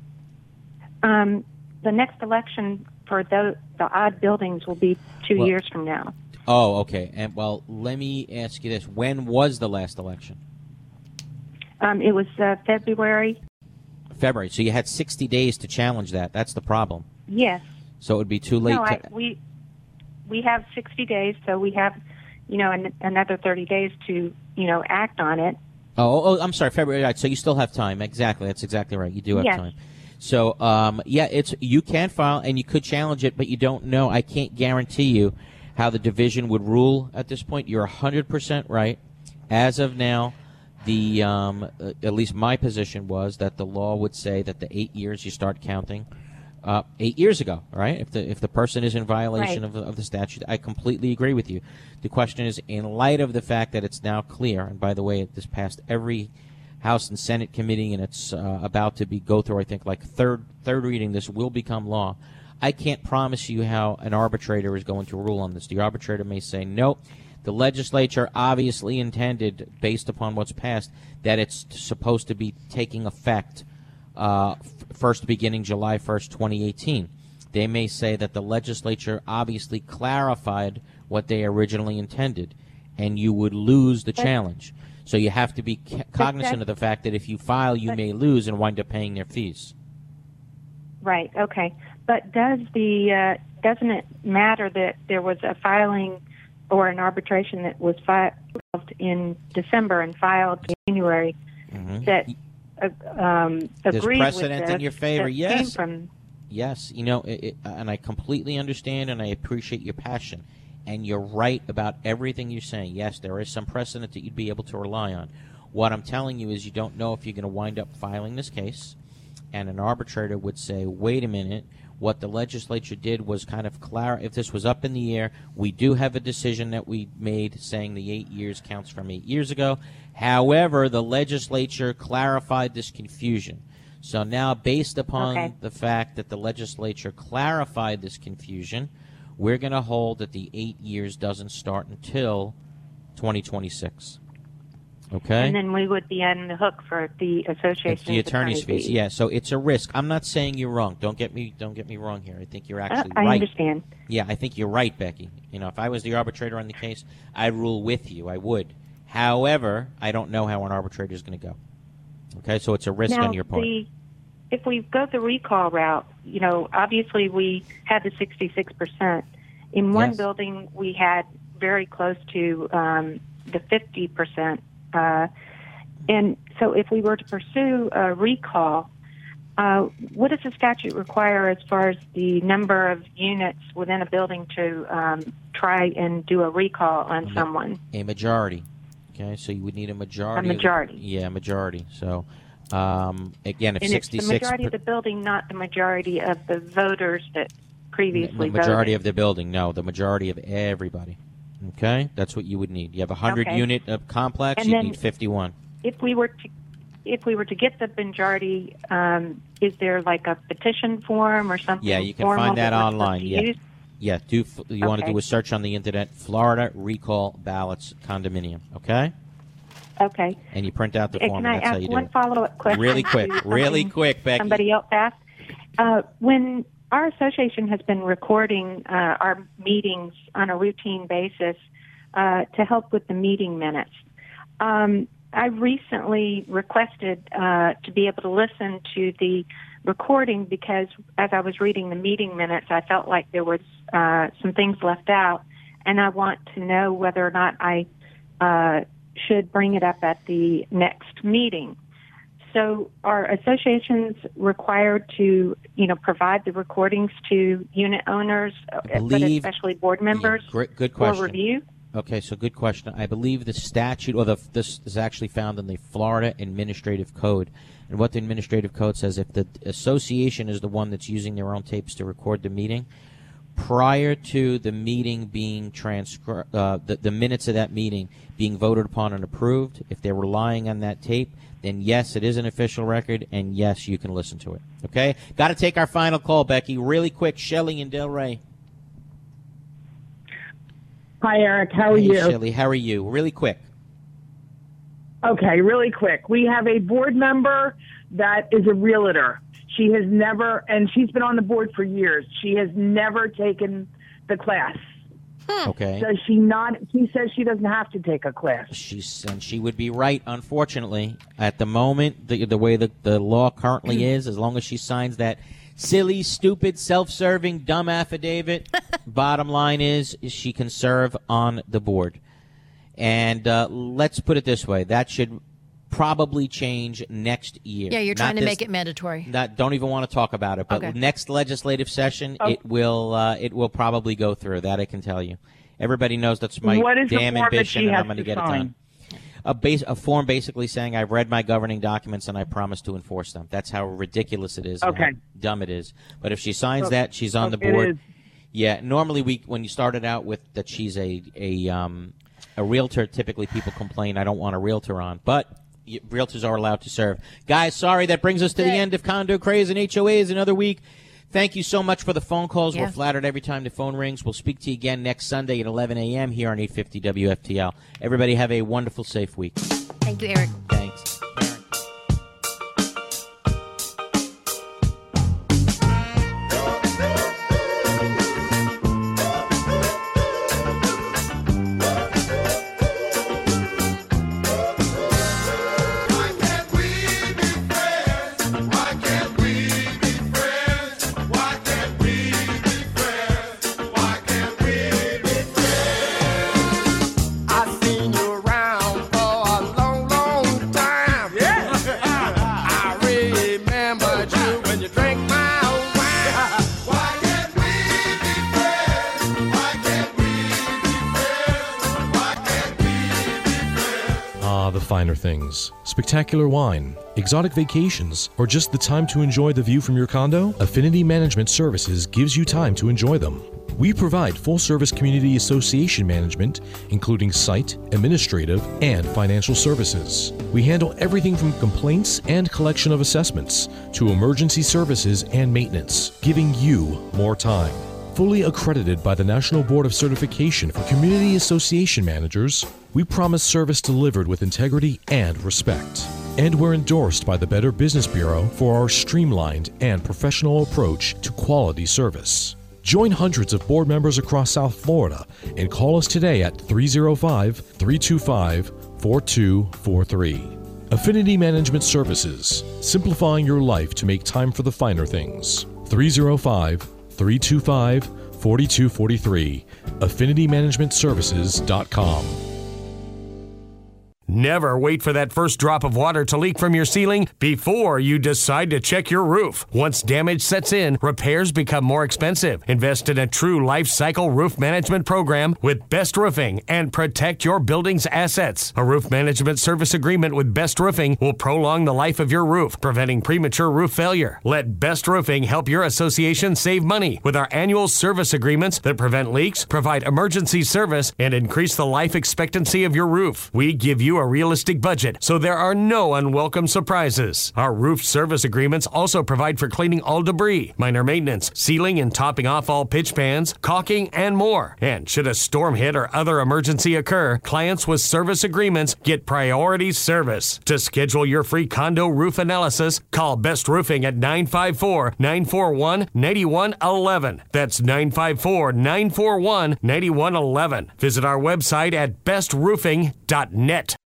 The next election for the odd buildings will be 2 years from now. Oh, okay. And well, let me ask you this: when was the last election? It was February. February. So you had 60 days to challenge that. That's the problem. Yes. So it would be too late. No, we have 60 days, so we have another 30 days to act on it. Oh, I'm sorry, February. Right. So you still have time. Exactly. That's exactly right. You do have time. So, you can file and you could challenge it, but you don't know. I can't guarantee you how the division would rule at this point. You're 100% right. As of now, the at least my position was that the law would say that the 8 years you start counting 8 years ago, right? If the person is in violation of the statute, I completely agree with you. The question is, in light of the fact that it's now clear, and by the way, this passed every House and Senate committee, and it's about to go through, I think, like third reading. This will become law. I can't promise you how an arbitrator is going to rule on this. The arbitrator may say, nope, the legislature obviously intended, based upon what's passed, that it's supposed to be taking effect first beginning July 1st, 2018. They may say that the legislature obviously clarified what they originally intended, and you would lose the challenge. So you have to be cognizant of the fact that if you file, you may lose and wind up paying their fees. Right. Okay. But doesn't it matter that there was a filing or an arbitration that was filed in December and filed in January? That agreed precedent with this in your favor. that Yes. came from. Yes, and I completely understand and I appreciate your passion. And you're right about everything you're saying. Yes, there is some precedent that you'd be able to rely on. What I'm telling you is you don't know if you're going to wind up filing this case, and an arbitrator would say, wait a minute, what the legislature did was kind of if this was up in the air, we do have a decision that we made saying the 8 years counts from 8 years ago. However, the legislature clarified this confusion. So now, based upon the fact that the legislature clarified this confusion, we're going to hold that the 8 years doesn't start until 2026. Okay? And then we would be on the hook for the association's the attorney's fees. Yeah, so it's a risk. I'm not saying you're wrong. Don't get me wrong here. I think you're actually right. I understand. Yeah, I think you're right, Becky. If I was the arbitrator on the case, I'd rule with you. I would. However, I don't know how an arbitrator is going to go. Okay, so it's a risk on your part. If we go the recall route, obviously we had the 66%. In one building, we had very close to the 50%. And so if we were to pursue a recall, what does the statute require as far as the number of units within a building to try and do a recall on someone? A majority. Okay, so you would need a majority. A majority. A majority. So, again, if and 66... it's the majority of the building, not the majority of the voters that previously voted. The majority voted. of the building, no. The majority of everybody. Okay? That's what you would need. You have a 100-unit complex, And you then need 51. If we were to get the majority, is there like a petition form or something? Yeah, you can formal find that we're online. supposed to use? Yeah. You want to do a search on the internet, Florida Recall Ballots Condominium, okay? Okay. And you print out the form, Can and I that's how ask you do one it. follow-up question? Really quick, to really something quick, Becky. Somebody else asked. When our association has been recording our meetings on a routine basis to help with the meeting minutes, I recently requested to be able to listen to the recording because as I was reading the meeting minutes, I felt like there was some things left out, and I want to know whether or not I should bring it up at the next meeting. So are associations required to, provide the recordings to unit owners, but especially board members Good question. for review? Okay, so good question. I believe the statute, this is actually found in the Florida Administrative Code. And what the Administrative Code says, if the association is the one that's using their own tapes to record the meeting, prior to the meeting being transcribed, the minutes of that meeting being voted upon and approved, if they're relying on that tape, then yes, it is an official record, and yes, you can listen to it. Okay? Got to take our final call, Becky. Really quick, Shelley and Delray. Hi, Eric. How are you? Shelley, how are you? Really quick. Okay, really quick. We have a board member that is a realtor. She has never, and she's been on the board for years. She has never taken the class. Okay. Does she not? She says she doesn't have to take a class. She would be right, unfortunately. At the moment, the way the law currently is, as long as she signs that silly, stupid, self-serving, dumb affidavit, bottom line is she can serve on the board. And let's put it this way. That should probably change next year. Yeah, you're trying to make it mandatory. Don't even want to talk about it. But Okay. next legislative session, it will probably go through. That I can tell you. Everybody knows that's my What is the damn form that ambition, she and has I'm going to to get it sign? done. A form basically saying I've read my governing documents and I promise to enforce them. That's how ridiculous it is and Okay. how dumb it is. But if she signs Okay. that, she's on the It board. is. Yeah, normally when you started out with that she's a realtor, typically people complain, I don't want a realtor on. But realtors are allowed to serve. Guys, sorry, that brings us to the end of Condo Craze and HOAs another week. Thank you so much for the phone calls. Yeah. We're flattered every time the phone rings. We'll speak to you again next Sunday at 11 a.m. here on 850 WFTL. Everybody have a wonderful, safe week. Thank you, Eric. Thanks. I've seen you around for a long, long time. when you drink my old wine. Why can't we be friends? Why can't we be friends? Why can't we be friends? Ah, the finer things. Spectacular wine, exotic vacations, or just the time to enjoy the view from your condo? Affinity Management Services gives you time to enjoy them. We provide full-service community association management, including site, administrative, and financial services. We handle everything from complaints and collection of assessments to emergency services and maintenance, giving you more time. Fully accredited by the National Board of Certification for Community Association Managers, we promise service delivered with integrity and respect. And we're endorsed by the Better Business Bureau for our streamlined and professional approach to quality service. Join hundreds of board members across South Florida and call us today at 305-325-4243. Affinity Management Services, simplifying your life to make time for the finer things. 305-325-4243. AffinityManagementServices.com. Never wait for that first drop of water to leak from your ceiling before you decide to check your roof. Once damage sets in, repairs become more expensive. Invest in a true life cycle roof management program with Best Roofing and protect your building's assets. A roof management service agreement with Best Roofing will prolong the life of your roof, preventing premature roof failure. Let Best Roofing help your association save money with our annual service agreements that prevent leaks, provide emergency service, and increase the life expectancy of your roof. We give you a realistic budget, so there are no unwelcome surprises. Our roof service agreements also provide for cleaning all debris, minor maintenance, sealing and topping off all pitch pans, caulking, and more. And should a storm hit or other emergency occur, clients with service agreements get priority service. To schedule your free condo roof analysis, call Best Roofing at 954-941-9111. That's 954-941-9111. Visit our website at bestroofing.net.